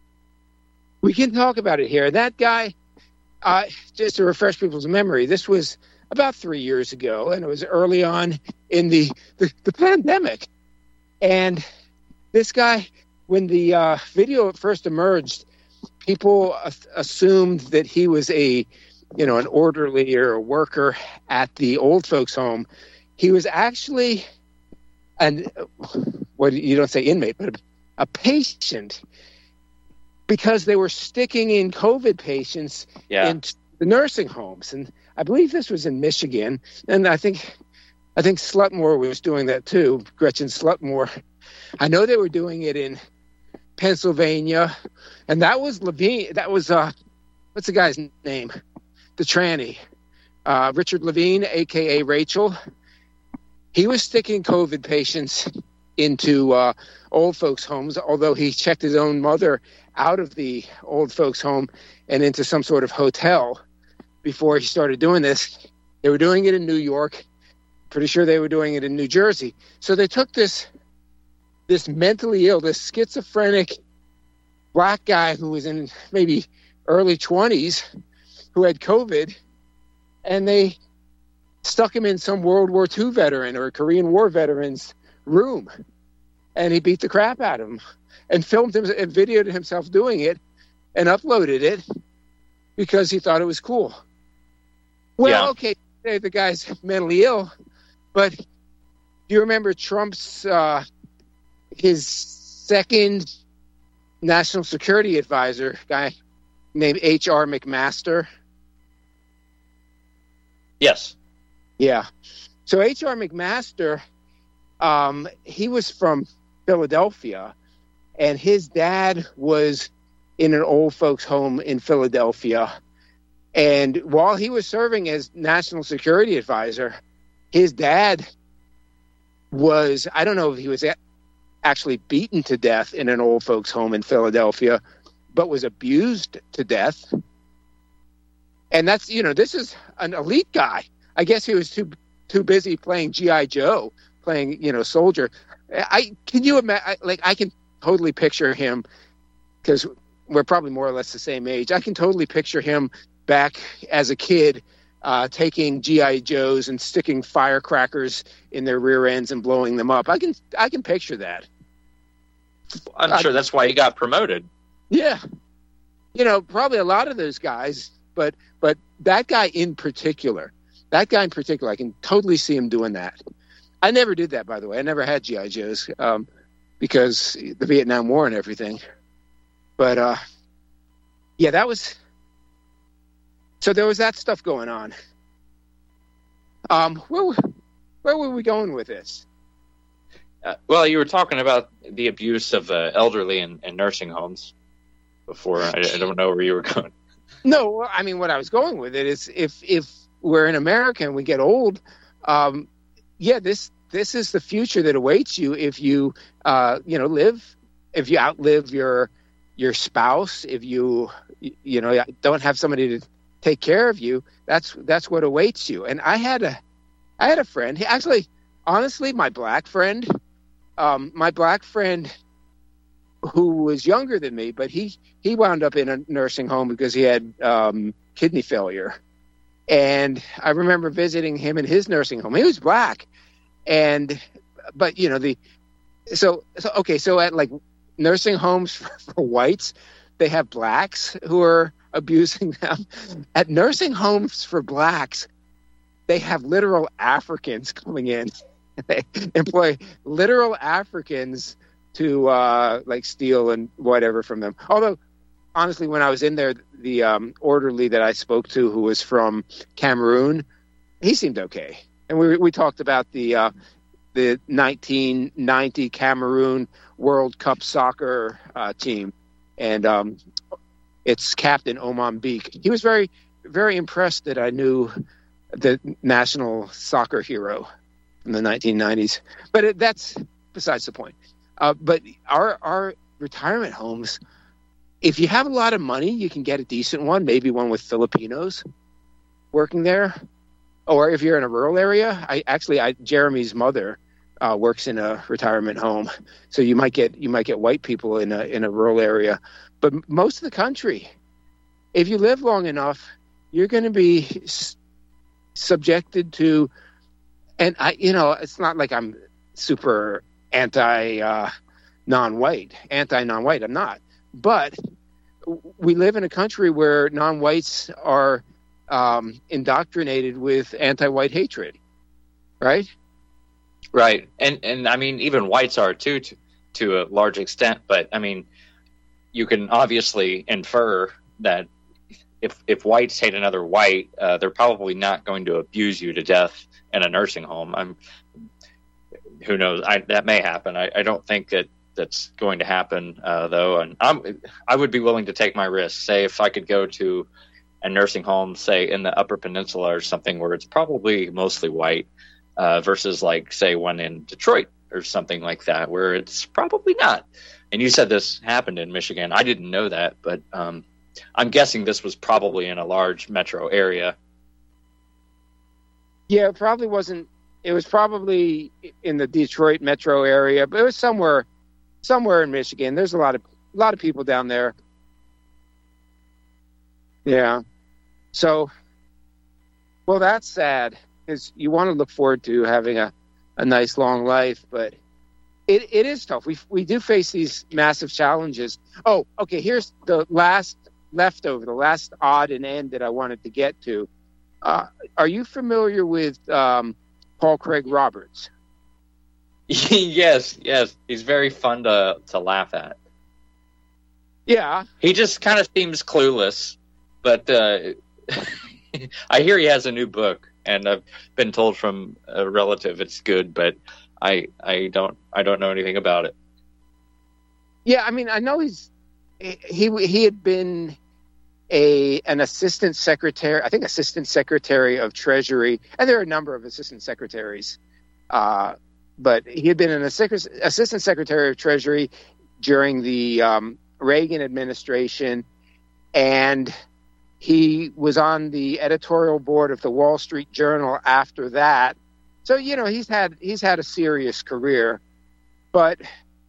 We can talk about it here. That guy, uh, just to refresh people's memory, this was about three years ago, and it was early on in the, the, the pandemic. And this guy, when the uh, video first emerged, people uh, assumed that he was a, you know, an orderly or a worker at the old folks' home. He was actually an, what you don't say inmate, but a, a patient, because they were sticking in COVID patients yeah. in the nursing homes. And I believe this was in Michigan. And I think I think Slutmore was doing that too, Gretchen Slutmore. I know they were doing it in Pennsylvania. And that was Levine. That was, uh, what's the guy's name? The tranny. Uh, Richard Levine, a k a. Rachel. He was sticking COVID patients into uh, old folks' homes, although he checked his own mother out of the old folks' home and into some sort of hotel before he started doing this. They were doing it in New York. Pretty sure they were doing it in New Jersey. So they took this this mentally ill, this schizophrenic black guy who was in maybe early twenties who had COVID, and they stuck him in some World War Two veteran or a Korean War veteran's room, and he beat the crap out of him and filmed him and videoed himself doing it and uploaded it because he thought it was cool. Well, yeah. okay, the guy's mentally ill, but do you remember Trump's uh, his second national security advisor, guy named H R McMaster? Yes. Yeah. So H R McMaster, um, he was from Philadelphia, and his dad was in an old folks' home in Philadelphia. And while he was serving as national security advisor, his dad was, I don't know if he was actually beaten to death in an old folks' home in Philadelphia, but was abused to death. And that's, you know, this is an elite guy. I guess he was too too busy playing G I. Joe, playing, you know, soldier. I can you imagine? Like, I can totally picture him, because we're probably more or less the same age. I can totally picture him back as a kid, uh, taking G I. Joes and sticking firecrackers in their rear ends and blowing them up. I can I can picture that. I'm uh, sure that's why he got promoted. Yeah, you know, probably a lot of those guys, but but that guy in particular, that guy in particular, I can totally see him doing that. I never did that, by the way. I never had G I. Joes um, because the Vietnam War and everything. But uh, yeah, that was. So there was that stuff going on. Um, where where were we going with this? Uh, well, you were talking about the abuse of uh, elderly in, in nursing homes before. I, I don't know where you were going. No, I mean, what I was going with it is if if we're in America and we get old, um, yeah, this this is the future that awaits you if you uh, you know live, if you outlive your your spouse, if you you know don't have somebody to take care of you. That's that's what awaits you. And I had a I had a friend. He actually, honestly, my black friend, um, my black friend who was younger than me, but he he wound up in a nursing home because he had um, kidney failure. And I remember visiting him in his nursing home. He was black, and but you know the so so okay. So at like nursing homes for, for whites, they have blacks who are abusing them. At nursing homes for blacks, they have literal Africans coming in. They employ literal Africans to uh, like steal and whatever from them. Although, honestly, when I was in there, the um, orderly that I spoke to, who was from Cameroon, he seemed okay. And we we talked about the uh, the nineteen ninety Cameroon World Cup soccer uh, team, and um, its captain Oman Beek. He was very very impressed that I knew the national soccer hero from the nineteen nineties. But it, that's besides the point. Uh, but our our retirement homes, if you have a lot of money, you can get a decent one, maybe one with Filipinos working there. Or if you're in a rural area, I actually, I, Jeremy's mother uh, works in a retirement home, so you might get you might get white people in a in a rural area. But most of the country, if you live long enough, you're going to be s- subjected to, and I, you know, it's not like I'm super anti uh, non-white, anti non-white. I'm not, but we live in a country where non-whites are Um, indoctrinated with anti-white hatred, right? Right, and and I mean even whites are too, to, to a large extent. But I mean, you can obviously infer that if if whites hate another white, uh, they're probably not going to abuse you to death in a nursing home. I'm, who knows? I, that may happen. I, I don't think that that's going to happen uh, though, and I'm I would be willing to take my risk. Say if I could go to a nursing home, say in the Upper Peninsula or something, where it's probably mostly white, uh, versus like say one in Detroit or something like that, where it's probably not. And you said this happened in Michigan. I didn't know that, but um, I'm guessing this was probably in a large metro area. Yeah, it probably wasn't. It was probably in the Detroit metro area, but it was somewhere, somewhere in Michigan. There's a lot of a lot of people down there. Yeah. So, well, that's sad, because you want to look forward to having a, a nice long life, but it, it is tough. We we do face these massive challenges. Oh, okay, here's the last leftover, the last odd and end that I wanted to get to. Uh, are you familiar with um, Paul Craig Roberts? yes, yes. He's very fun to, to laugh at. Yeah. He just kind of seems clueless. But uh, I hear he has a new book, and I've been told from a relative it's good, but I I don't I don't know anything about it. Yeah, I mean, I know he's he he had been a an assistant secretary, I think assistant secretary of Treasury, and there are a number of assistant secretaries, uh, but he had been an assistant secretary of Treasury during the um, Reagan administration, and he was on the editorial board of the Wall Street Journal after that. So, you know, he's had he's had a serious career. But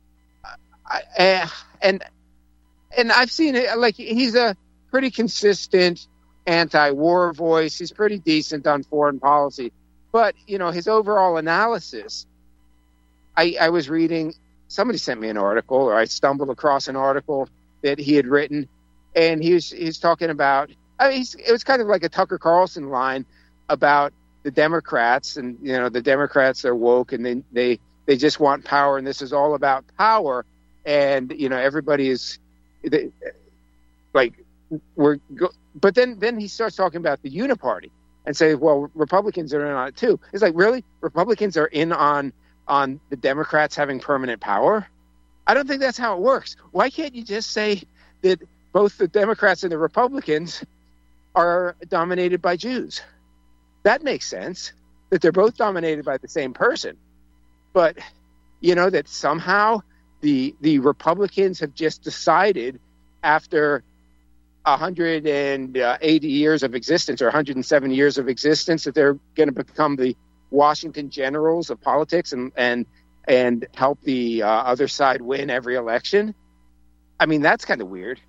I, and and I've seen it, like, he's a pretty consistent anti-war voice. He's pretty decent on foreign policy. But, you know, his overall analysis, I, I was reading, somebody sent me an article, or I stumbled across an article that he had written, and he was he's talking about, I mean, he's, it was kind of like a Tucker Carlson line about the Democrats, and, you know, the Democrats are woke, and they, they, they just want power, and this is all about power. And, you know, everybody is they, like, we're, go, but then, then he starts talking about the uniparty and say, well, Republicans are in on it too. It's like, really? Republicans are in on, on the Democrats having permanent power? I don't think that's how it works. Why can't you just say that both the Democrats and the Republicans are dominated by Jews? That makes sense, that they're both dominated by the same person. But, you know, that somehow the the Republicans have just decided after one hundred eighty years of existence, or one hundred seven years of existence, that they're going to become the Washington Generals of politics and and and help the uh, other side win every election. I mean, that's kind of weird.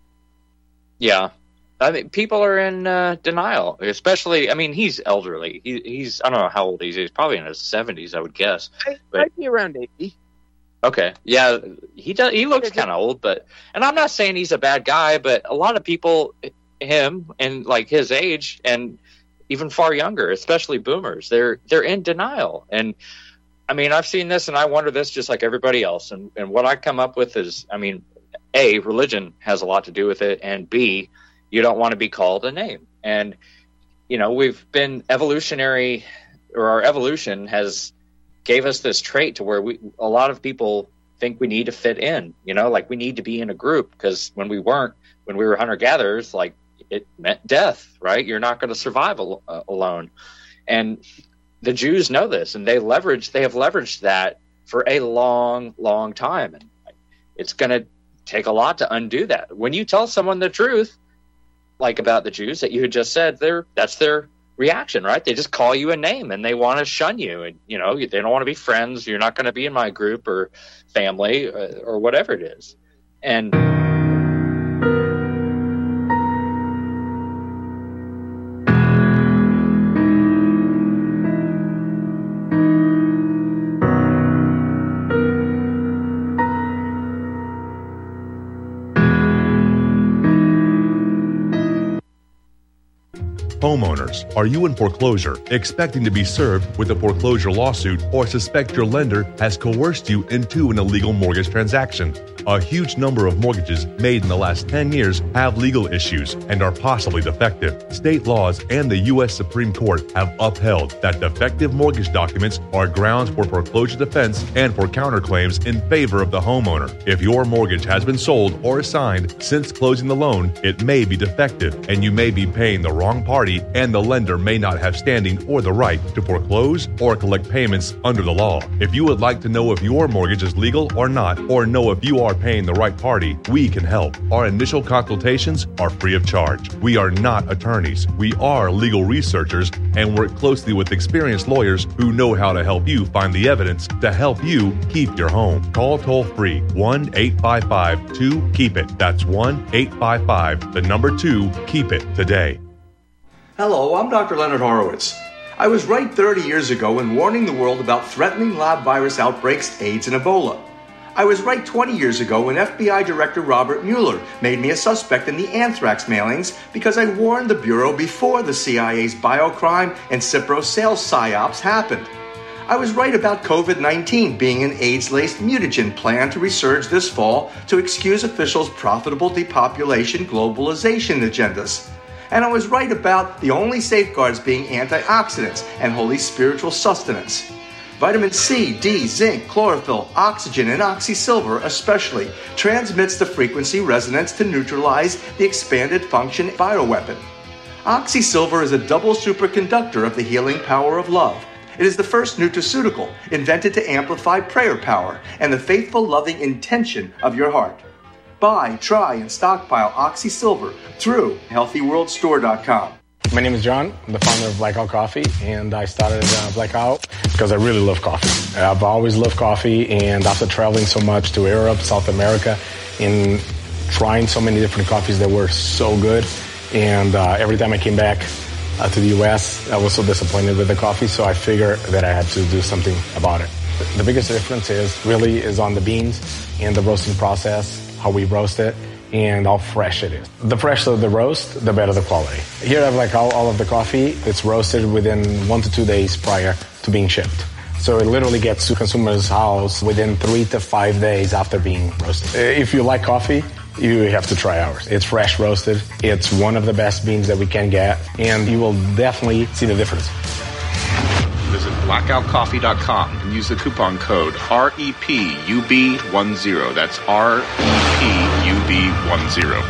Yeah. I mean, people are in uh, denial, especially, I mean, he's elderly. He, he's, I don't know how old he is. He's probably in his seventies, I would guess. I, but, might be around eighty. Okay. Yeah, he does. He looks kind of old, but, and I'm not saying he's a bad guy, but a lot of people, him and like his age and even far younger, especially boomers, they're, they're in denial. And I mean, I've seen this and I wonder this just like everybody else. And, and what I come up with is, I mean, A, religion has a lot to do with it. And B, you don't want to be called a name. And, you know, we've been evolutionary, or our evolution has gave us this trait to where we, a lot of people think we need to fit in, you know, like we need to be in a group, because when we weren't, when we were hunter-gatherers, like it meant death, right? You're not going to survive al- uh, alone. And the Jews know this, and they leverage, they have leveraged that for a long, long time. And it's going to take a lot to undo that. When you tell someone the truth, like about the Jews that you had just said, they're, that's their reaction, right? They just call you a name and they want to shun you. And, you know, they don't want to be friends. You're not going to be in my group or family or, or whatever it is. And Homeowners, are you in foreclosure, expecting to be served with a foreclosure lawsuit, or suspect your lender has coerced you into an illegal mortgage transaction? A huge number of mortgages made in the last ten years have legal issues and are possibly defective. State laws and the U S Supreme Court have upheld that defective mortgage documents are grounds for foreclosure defense and for counterclaims in favor of the homeowner. If your mortgage has been sold or assigned since closing the loan, it may be defective and you may be paying the wrong party, and the lender may not have standing or the right to foreclose or collect payments under the law. If you would like to know if your mortgage is legal or not, or know if you are paying the right party, we can help. Our initial consultations are free of charge. We are not attorneys. We are legal researchers and work closely with experienced lawyers who know how to help you find the evidence to help you keep your home. Call toll free one eight five five two keep it. That's one eight five five, the number two, keep it today. Hello, I'm Doctor Leonard Horowitz. I was right thirty years ago in warning the world about threatening lab virus outbreaks, AIDS, and Ebola. I was right twenty years ago when F B I Director Robert Mueller made me a suspect in the anthrax mailings because I warned the Bureau before the C I A's biocrime and Cipro sales psyops happened. I was right about covid nineteen being an AIDS-laced mutagen planned to resurge this fall to excuse officials' profitable depopulation globalization agendas. And I was right about the only safeguards being antioxidants and holy spiritual sustenance. Vitamin C, D, zinc, chlorophyll, oxygen, and oxysilver especially transmits the frequency resonance to neutralize the expanded function bioweapon. Oxysilver is a double superconductor of the healing power of love. It is the first nutraceutical invented to amplify prayer power and the faithful, loving intention of your heart. Buy, try, and stockpile Oxysilver through healthy world store dot com. My name is John. I'm the founder of Blackout Coffee, and I started uh, Blackout because I really love coffee. I've always loved coffee, and after traveling so much to Europe, South America, and trying so many different coffees that were so good, and uh, every time I came back uh, to the U S, I was so disappointed with the coffee, so I figured that I had to do something about it. The biggest difference is really is on the beans and the roasting process, how we roast it, and how fresh it is. The fresher the roast, the better the quality. Here I have like all, all of the coffee. It's roasted within one to two days prior to being shipped. So it literally gets to consumers' house within three to five days after being roasted. If you like coffee, you have to try ours. It's fresh roasted. It's one of the best beans that we can get, and you will definitely see the difference. Visit blackout coffee dot com and use the coupon code R E P U B ten. That's R E P U B ten.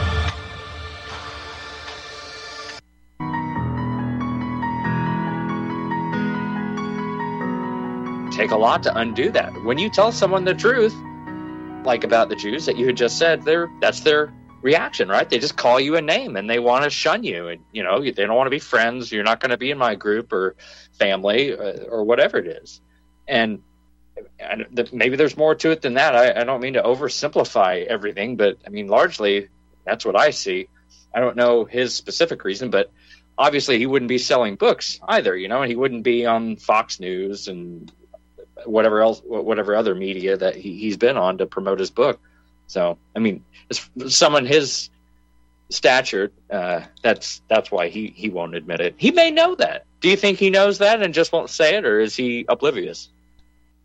Take a lot to undo that. When you tell someone the truth, like about the Jews that you had just said, they're, that's their reaction, right? They just call you a name and they want to shun you, and you know they don't want to be friends. You're not going to be in my group or family or, or whatever it is. And, and the, maybe there's more to it than that. I, I don't mean to oversimplify everything, but I mean largely that's what I see. I don't know his specific reason, but obviously he wouldn't be selling books either, you know, and he wouldn't be on Fox News and whatever else, whatever other media that he, he's been on to promote his book. So, I mean, someone his stature, uh, that's that's why he, he won't admit it. He may know that. Do you think he knows that and just won't say it, or is he oblivious?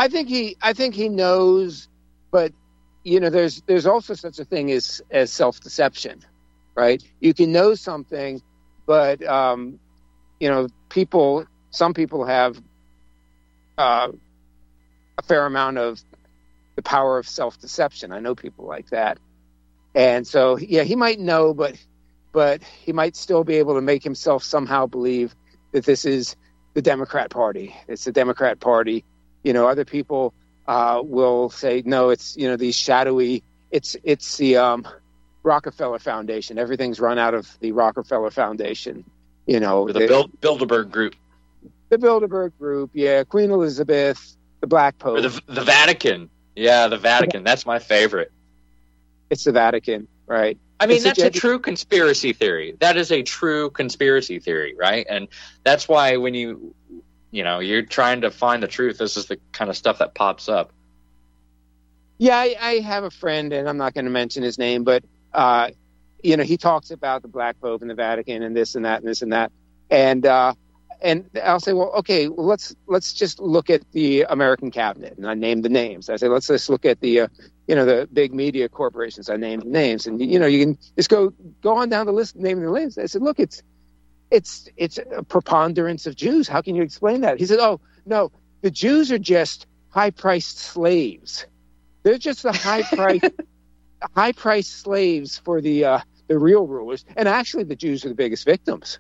I think he, I think he knows, but you know, there's there's also such a thing as as self-deception, right? You can know something, but um, you know, people, some people have uh, a fair amount of the power of self-deception. I know people like that, and so yeah, he might know, but but he might still be able to make himself somehow believe that this is the Democrat Party. It's the Democrat Party. You know, other people uh, will say, no, it's, you know, these shadowy, it's it's the um, Rockefeller Foundation. Everything's run out of the Rockefeller Foundation. You know, or the Bil- Bilderberg Group. The Bilderberg Group, yeah. Queen Elizabeth, the Black Pope. Or the, the Vatican. Yeah, the Vatican. That's my favorite. It's the Vatican, right? I mean, it's that's a, a true conspiracy theory. That is a true conspiracy theory, right? And that's why when you... You know, you're trying to find the truth. This is the kind of stuff that pops up. Yeah, I, I have a friend, and I'm not going to mention his name, but, uh, you know, he talks about the Black Pope and the Vatican and this and that and this and that. And uh, and I'll say, well, okay, well, let's let's just look at the American cabinet. And I name the names. I say, let's just look at the, uh, you know, the big media corporations. I named the names. And, you know, you can just go go on down the list and name the names. I said, look, it's, It's it's a preponderance of Jews. How can you explain that? He said, oh, no, the Jews are just high-priced slaves. They're just the high-priced high-priced slaves for the uh, the real rulers. And actually, the Jews are the biggest victims.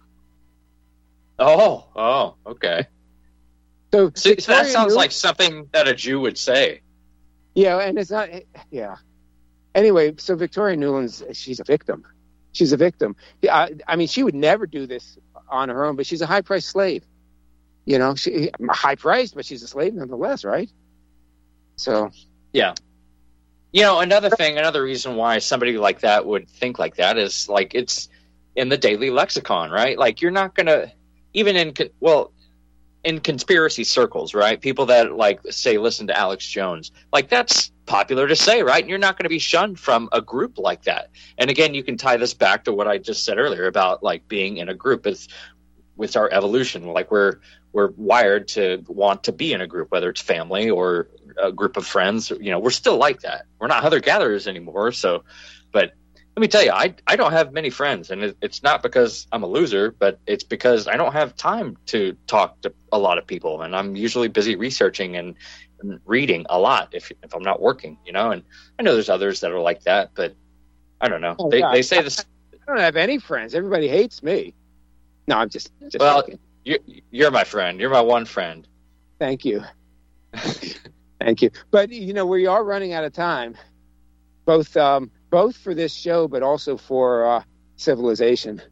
Oh, oh, okay. So, so that sounds like something that a Jew would say. Yeah, and it's not, yeah. Anyway, so Victoria Nuland's, she's a victim. She's a victim. I, I mean, she would never do this on her own, but she's a high-priced slave. You know, she high-priced, but she's a slave nonetheless, right? So, yeah. You know, another thing, another reason why somebody like that would think like that is, like, it's in the daily lexicon, right? Like, you're not going to, even in, well, in conspiracy circles, right? People that, like, say, listen to Alex Jones. Like, that's popular to say, right? And you're not going to be shunned from a group like that. And again, you can tie this back to what I just said earlier about, like, being in a group. It's with our evolution. Like, we're we're wired to want to be in a group, whether it's family or a group of friends. You know, we're still like that. We're not hunter-gatherers anymore. So, but let me tell you, I, I don't have many friends, and it, it's not because I'm a loser, but it's because I don't have time to talk to a lot of people, and I'm usually busy researching and, and reading a lot if if I'm not working, you know. And I know there's others that are like that, but I don't know. Oh, they God. they say this. I don't have any friends. Everybody hates me. No, I'm just, just well. joking. You're, you're my friend. You're my one friend. Thank you. Thank you. But you know, we are running out of time, both. Um, both for this show, but also for uh, Civilization.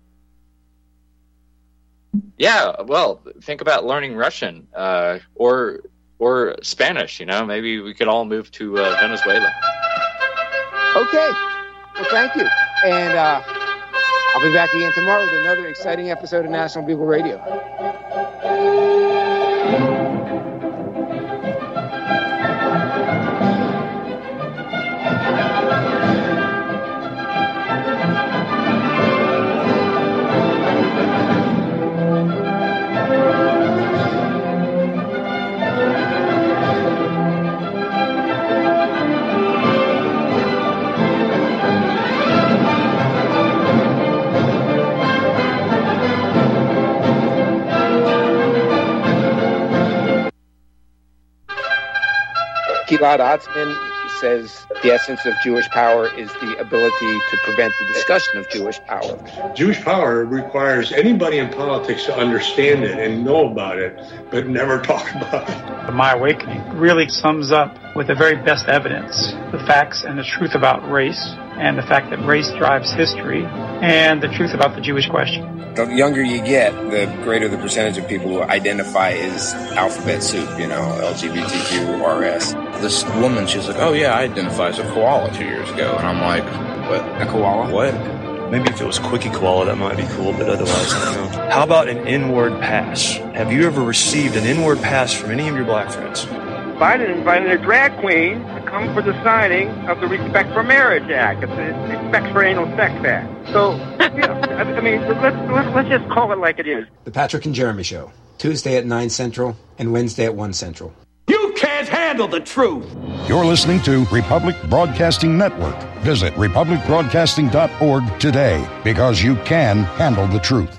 Yeah, well, think about learning Russian uh, or or Spanish. You know, maybe we could all move to uh, Venezuela. Okay. Well, thank you. And uh, I'll be back again tomorrow with another exciting episode of National Bugle Radio. Gilad Atzmon says the essence of Jewish power is the ability to prevent the discussion of Jewish power. Jewish power requires anybody in politics to understand it and know about it, but never talk about it. My Awakening really sums up with the very best evidence the facts and the truth about race, and the fact that race drives history, and the truth about the Jewish question. The younger you get, the greater the percentage of people who identify as alphabet soup, you know, L G B T Q R S. This woman, she's like, oh yeah, I identify as a koala two years ago. And I'm like, what? A koala? What? Maybe if it was Quickie Koala, that might be cool, but otherwise, I don't know. How about an inward pass? Have you ever received an inward pass from any of your black friends? Biden invited a drag queen to come for the signing of the Respect for Marriage Act. It's the Respect for Anal Sex Act. So, you know, I mean, let's, let's, let's just call it like it is. The Patrick and Jeremy Show, Tuesday at nine Central and Wednesday at one Central. You can't can't handle the truth. You're listening to Republic Broadcasting Network. Visit republic broadcasting dot org today, because you can handle the truth.